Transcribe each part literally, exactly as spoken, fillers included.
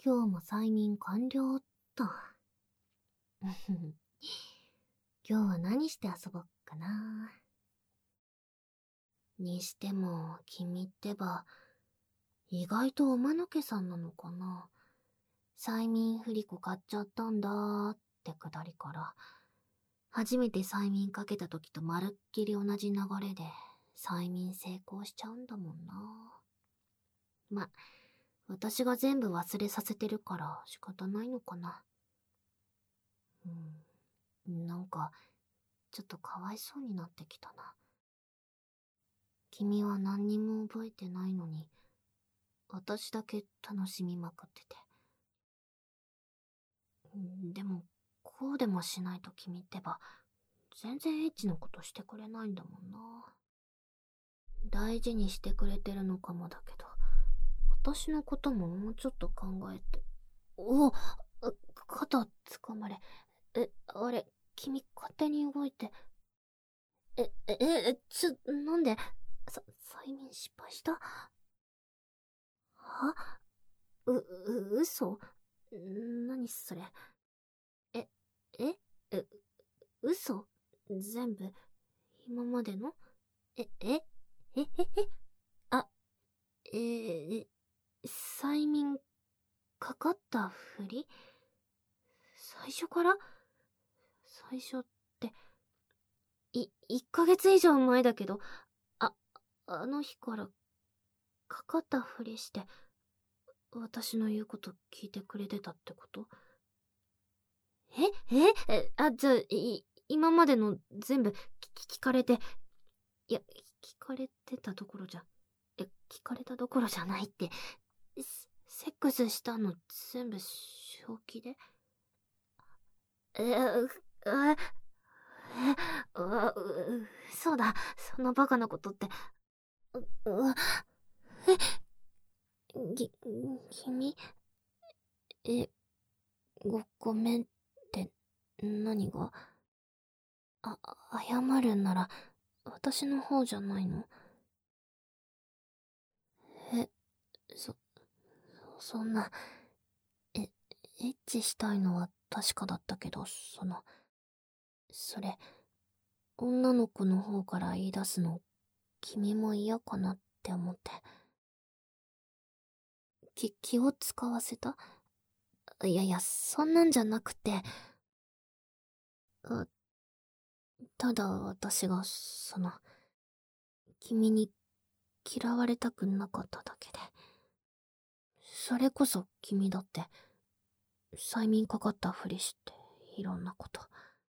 今日も催眠完了っと。今日は何して遊ぼっかな。にしても、君ってば、意外とおまぬけさんなのかな。催眠振り子買っちゃったんだーってくだりから、初めて催眠かけた時とまるっきり同じ流れで、催眠成功しちゃうんだもんな。ま、私が全部忘れさせてるから仕方ないのかな。うん、なんか、ちょっとかわいそうになってきたな。君は何にも覚えてないのに、私だけ楽しみまくってて。でも、こうでもしないと君ってば、全然エッチなことしてくれないんだもんな。大事にしてくれてるのかもだけど、私のことももうちょっと考えて。うわ、肩掴まれ。え、あれ、君勝手に動いて。え、え、え、ちょ、なんで、さ、催眠失敗したはう、う、嘘何それ。え、え、え、嘘全部、今までのえ、え、え、え、え、あ、えー、催眠、かかったふり最初から最初って、い、いっかげつ以上前だけど、あ、あの日から、かかったふりして、私の言うこと聞いてくれてたってこと？えええあ、じゃあ、い、今までの全部聞、聞かれて、いや、聞かれてたどころじゃ、え、聞かれたどころじゃないって、セセックスしたの全部正気でえ、う、え、え、う、う、そうだ、そんなバカなことって、う、う、え、ぎ、君、え、ご、ごめんって何があ、謝るんなら、私の方じゃないのえ、そ、そんな、え、エッチしたいのは確かだったけど、その、それ、女の子の方から言い出すの、君も嫌かなって思って。き、気を使わせたいやいや、そんなんじゃなくて、あ、ただ私が、その、君に嫌われたくなかっただけで。それこそ君だって、催眠かかったふりして、いろんなこと。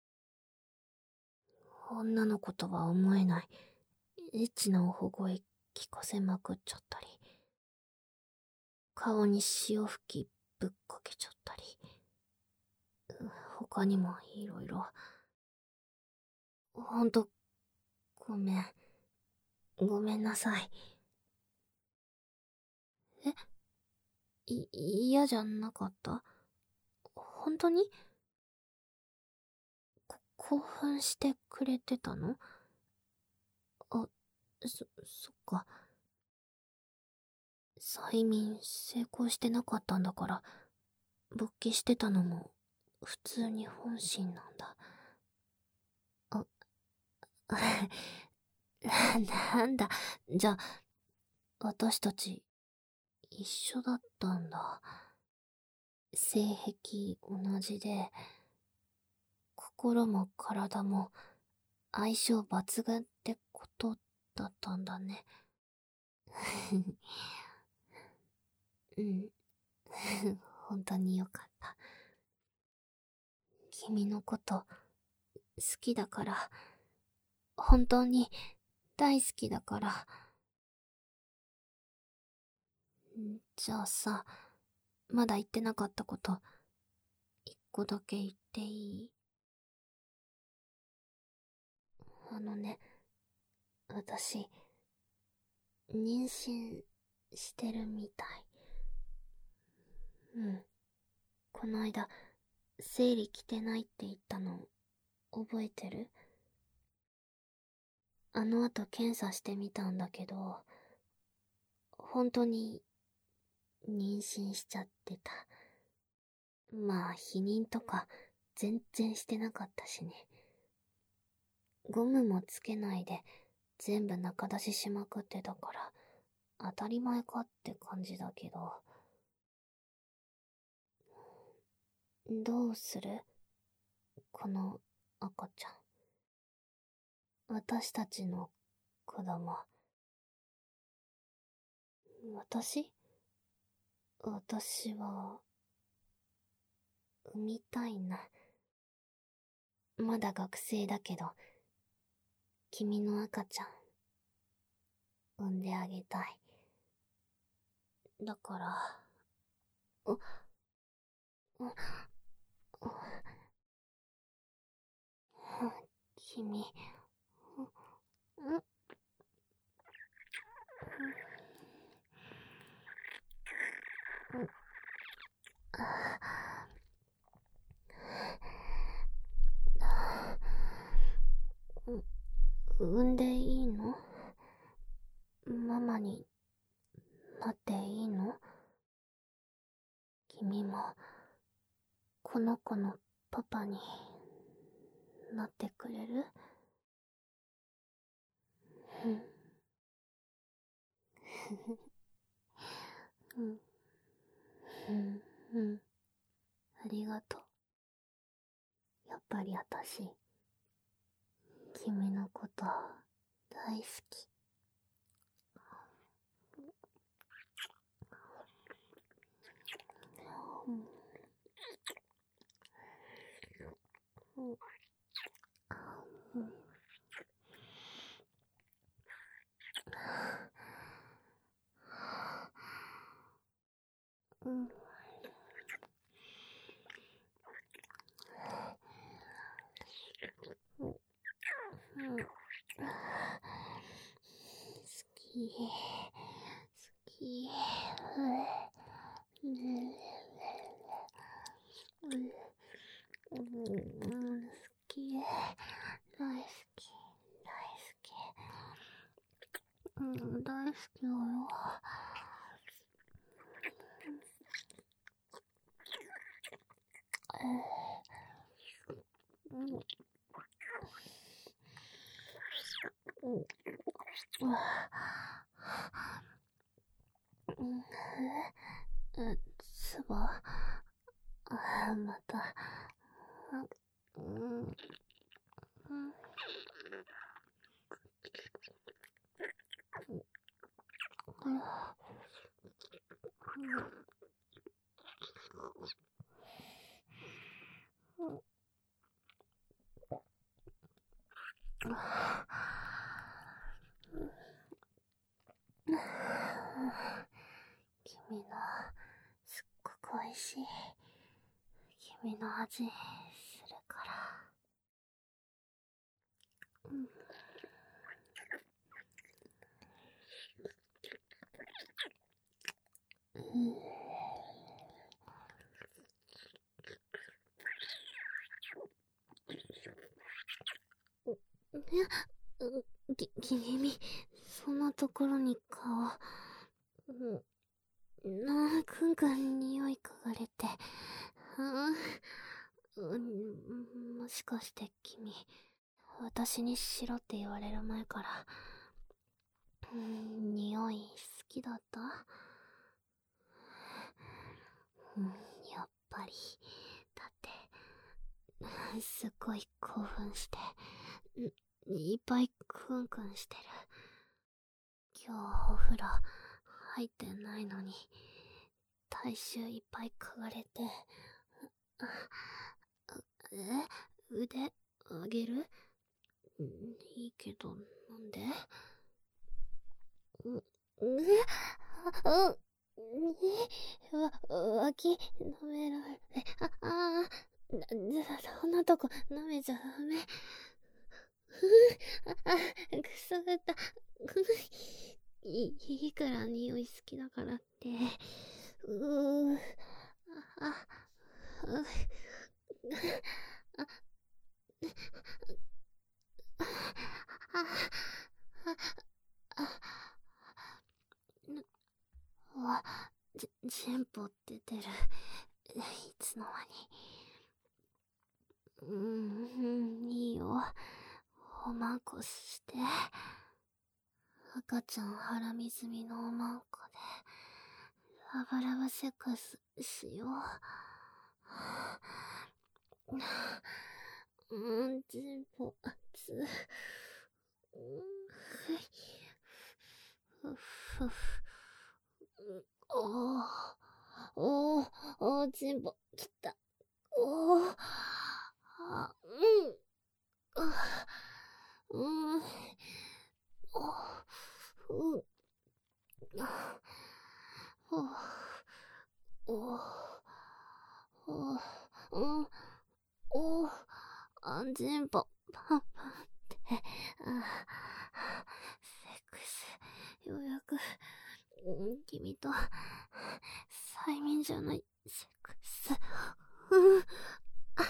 女の子とは思えない、エッチなおほ声聞かせまくっちゃったり、顔に潮吹きぶっかけちゃったり、他にもいろいろ。ほんと、ごめん。ごめんなさい。えい、嫌じゃなかった？本当に？こ、興奮してくれてたの？あ、そ、そっか。催眠成功してなかったんだから、勃起してたのも普通に本心なんだ。あ、なんだ、じゃあ、私たち一緒だったんだ。性癖同じで、心も体も相性抜群ってことだったんだね。うん。本当によかった。君のこと好きだから、本当に大好きだから。じゃあさ、まだ言ってなかったこと、一個だけ言っていい？あのね、私、妊娠してるみたい。うん。この間、生理来てないって言ったの、覚えてる？あの後検査してみたんだけど、本当に妊娠しちゃってた。 まあ、否認とか全然してなかったしね。ゴムもつけないで全部中出ししまくってたから、当たり前かって感じだけど。どうする？この赤ちゃん。私たちの子供。私？私は、産みたいな。まだ学生だけど、君の赤ちゃん、産んであげたい。だから、あ、あ、あ、君、ん、ん、産んでいいの？ママになっていいの？君も、この子のパパになってくれる？うん。うん。うん。うん。ありがとう。やっぱり私、君のこと大好き。うん。うん。うん。うん。うん。好き。好き。うん。うん。好き。大好き。大好き。うん、大好きだよ。うん。うん。うん。つば、あ、また、うん。うん。君の、すっごく美味しい。君の味、するから。うん。うん。え、き、君、そんなところに顔、うん、なあ、くんくん匂い嗅がれて、あー、うん、もしかして君、私にしろって言われる前から、うん、匂い好きだった？うん、やっぱり。だって、すっごい興奮して、いっぱいクンクンしてる。今日お風呂入ってないのに、体臭いっぱい嗅がれて、え、腕あげる？いいけど、なんで？う、う、あ、う、わ、脇、舐められ、あ、ああ、そんなとこ舐めちゃダメ。あ、あ、くすぐった。い、いくら匂い好きだからって。うー、あ、あ、あ、あ、あ、あ、わ、じ、全部出てる。 いつの間に。うーん、いいよ。おまんこして。赤ちゃん腹水みのおまんこで、ラブラブセックスしよう。うん、チンポ、熱。うん、ふふふ。おー、おー、おー、チンポ、きた。おー、あ、うん、うん、おー、うん、おー、おー、おー、うん、おー、あんチンポ、パンパンって、あ、セックス、ようやく、うん、君と、催眠じゃない、セックス、うん、あ、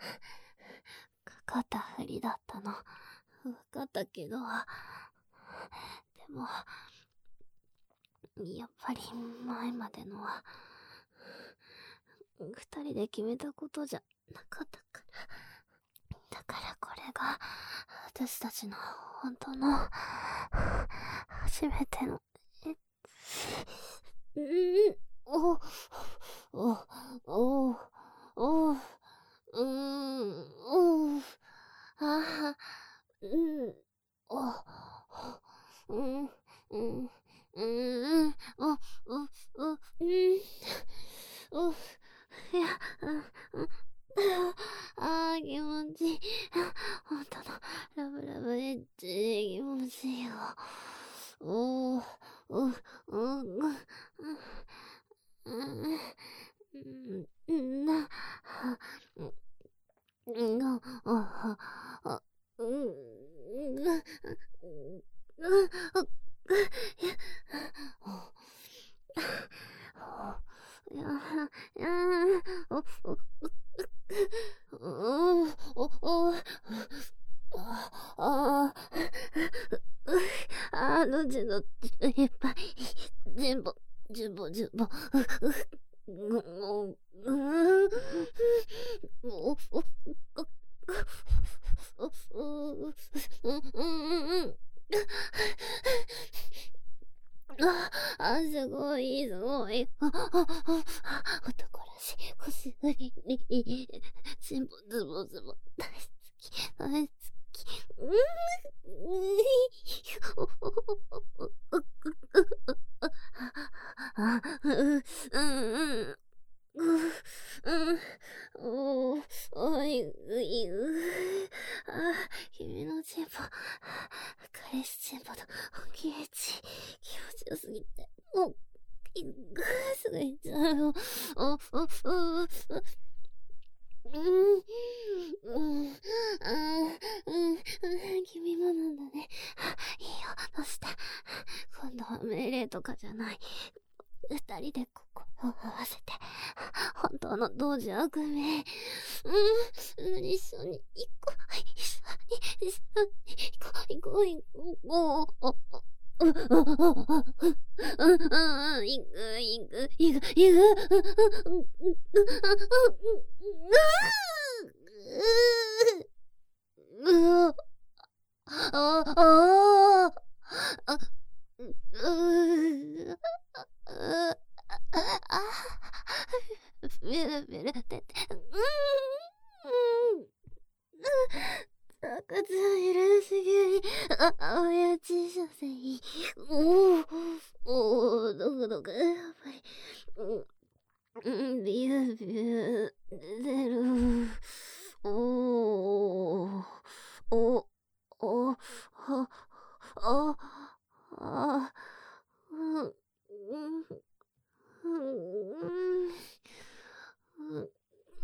肩振りだったの、わかったけど、でも、やっぱり前までのは、二人で決めたことじゃなかったから。だからこれが、私たちの本当の、初めての、え、うん、お、お、お、お、うーん、お、あ、うん、お、うん、うん、うん、お、お、お、うん、お、いや、うん、あー、気持ちいい。ほんとの、ラブラブエッチ、気持ちいいよ。おー、お、お、うん、うん、うん、な、うん、あ、あ、あ、うん、うん、うん、いや、いや、お、お、お、お、お、ああ、あの字のいっぱい、全部、全部、全部、もう、うん、お、お、お、お、うん、うん、あ、あ、すごい、すごい。あ、あ、あ、男らしい、腰振りに、全部、ズボズボ、大好き、大好き。うん、うん、お、お、お、お、あ、うん、うん、うん、おー、おい、うい、うあ、君のチンポ、彼氏チンポと、気持ち、気持ちよすぎて、もう、いぐーすぐいっちゃうよ。お、お、お、お、うん、うん、あうん、君もなんだね。いいよ、どうして。今度は命令とかじゃない。二人で心を合わせて、本当の同時悪名。うん、一緒に行こう。一緒に、一緒に行こう、行こう、行こう。お、うん、うん、うん、うん、うん、うん、行く、行く、行く、行く、うん、うん、うん、うん、うん、うん、うん、あ、あ、あ、う、う、あ、あ、ベルベルってて、うん、うん、赤ちゃんいるすぎに、あ、親父射精、おー、おー、どこどこ、やっぱり、うん、ビュービュー、出る、おー、お、お、は、あ、あ、うん、うん、うん、うん、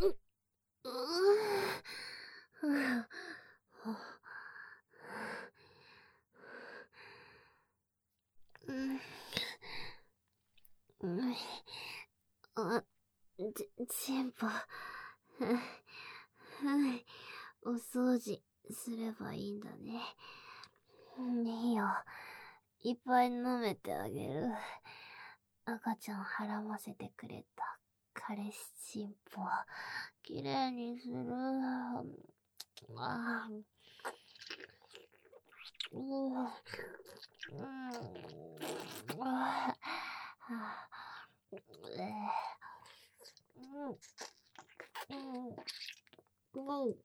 うん、あ、ち、チンポ、はい、お掃除すればいいんだね。いいよ、いっぱい舐めてあげる。赤ちゃん腹ませてくれたか彼氏チンポ、きれいにする。あーうーうんあーうんうんうん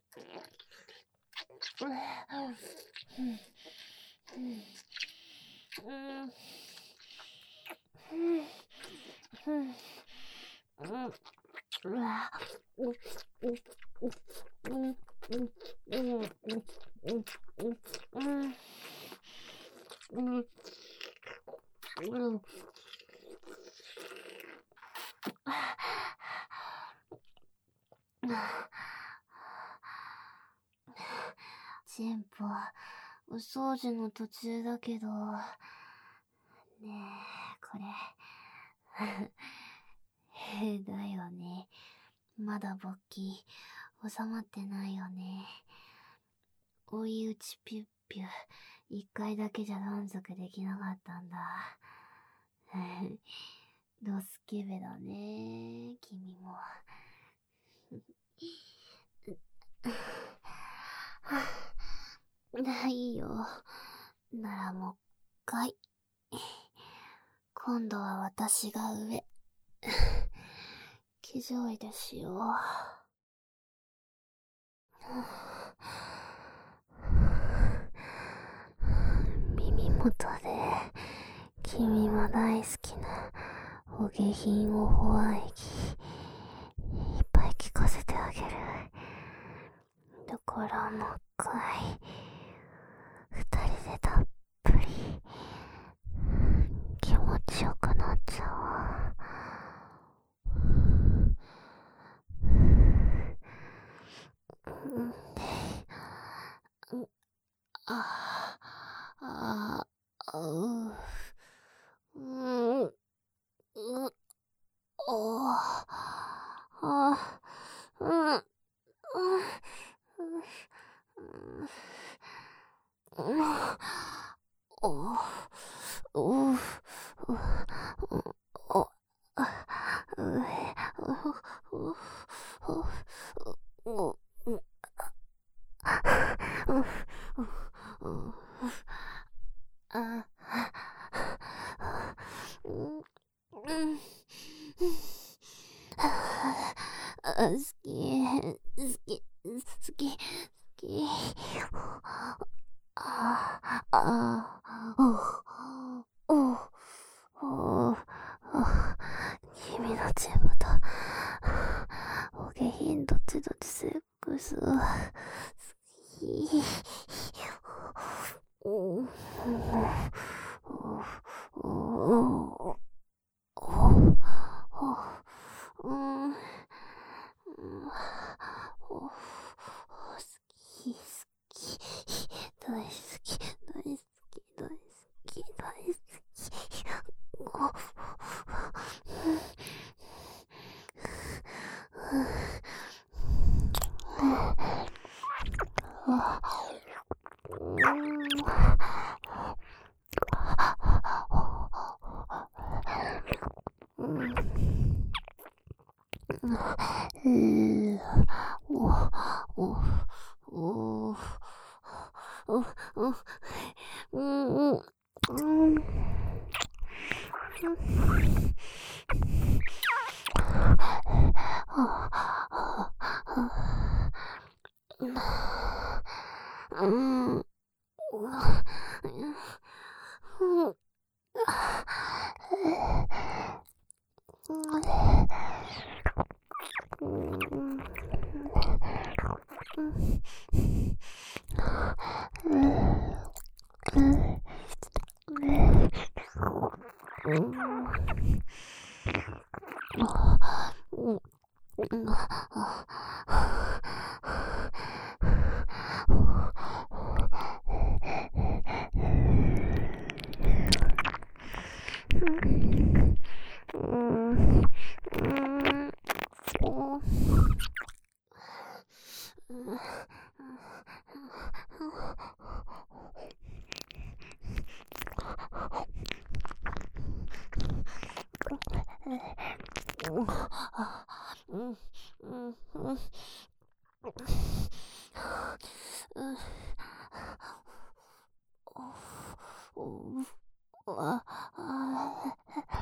チンポ、お掃除の途中だけど、ねえ、これ、へだよね。まだ勃起、収まってないよね。追い打ちピュッピュ、一回だけじゃ満足できなかったんだ。ドスケベだね、君も。いいよ。ならもう一回。今度は私が上。騎乗位でしよう。耳元で君も大好きなお下品お保安液いっぱい聞かせてあげる。だからもう一回二人でたっぷり気持ちよくなっちゃうわ。あああううんうおああうんうんおおお好き、好き、好き、好き。ああ、おおお君のチームとお下品どっちどっちセックス好き。おおおおうん好き好き大好き大好き大好き大好きうんおおおおうんうんうんうんうんうんああ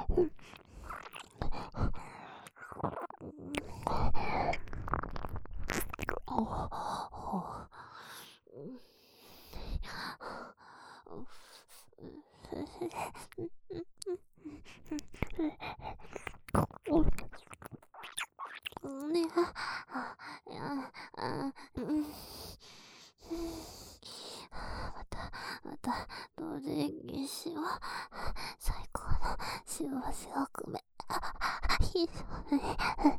ねいやあうんまたまた同時にしよう最高の幸せを込め非常に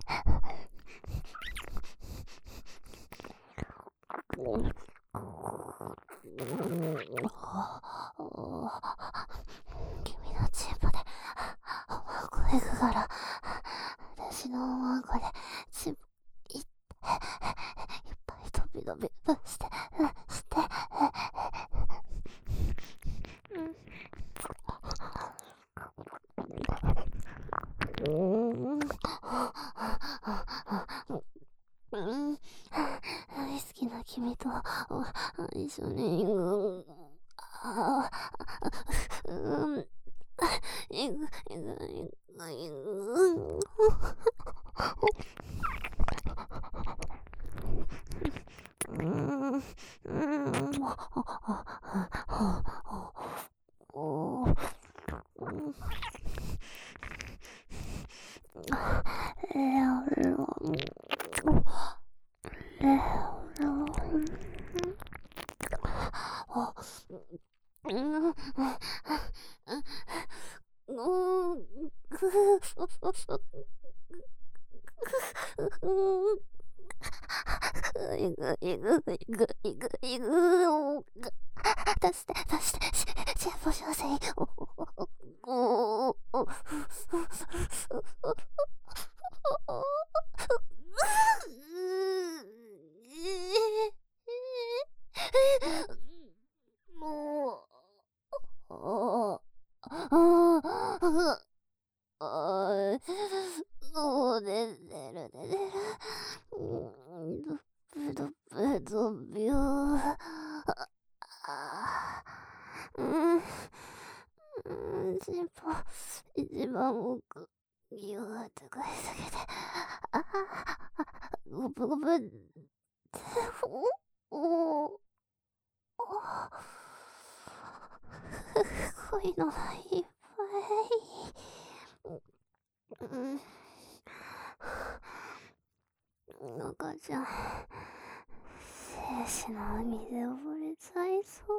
君のチンポで声から私の思う声でチンポいっぱい飛び飛びとしてしてうんうん大好きな君と一緒にうんあうんいぐいぐいぐいぐうんうんおーレオロンレオロンあうんうんいぐいぐいぐいぐいぐ出して出してししぼしょせいおおおおもうあああもう寝てる寝てるブドブドビューあうんうんチンポ一番奥ギューって返しすぎてああごぶごぶおお恋のいっぱいうん赤ちゃん精子の海で溺れちゃいそう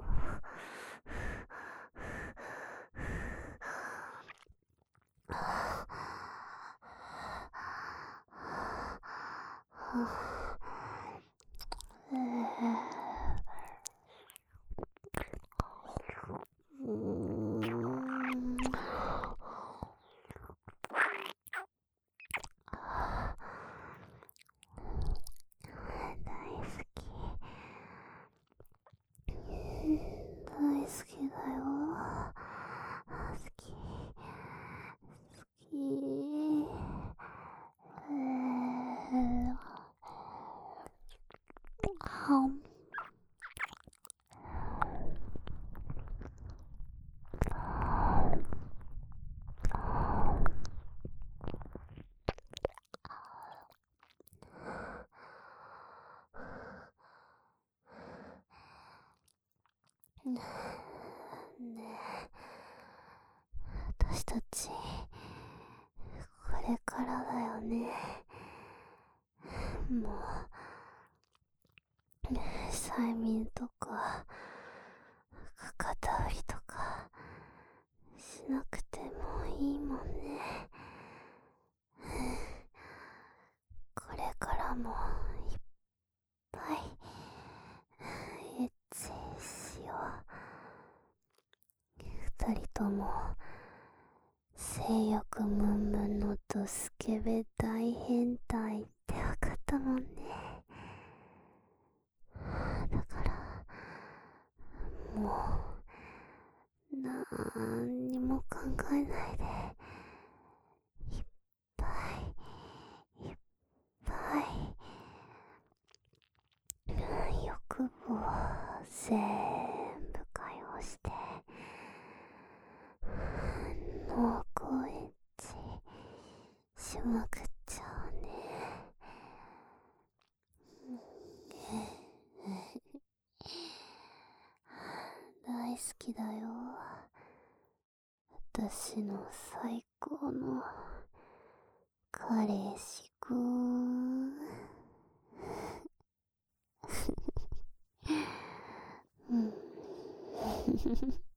大好きだよ好き好きえーはんねえ私たちこれからだよねもう催眠とか肩振りとかしなくてもいいもんねこれからもいっぱいエッチしよう二人とも性欲ムンムンのドスケベ大変態ってわかったもんねだからもうなんにも考えないでいっぱいいっもう高エッチしまくっちゃうね。大好きだよ。私の最高の彼氏くん。うん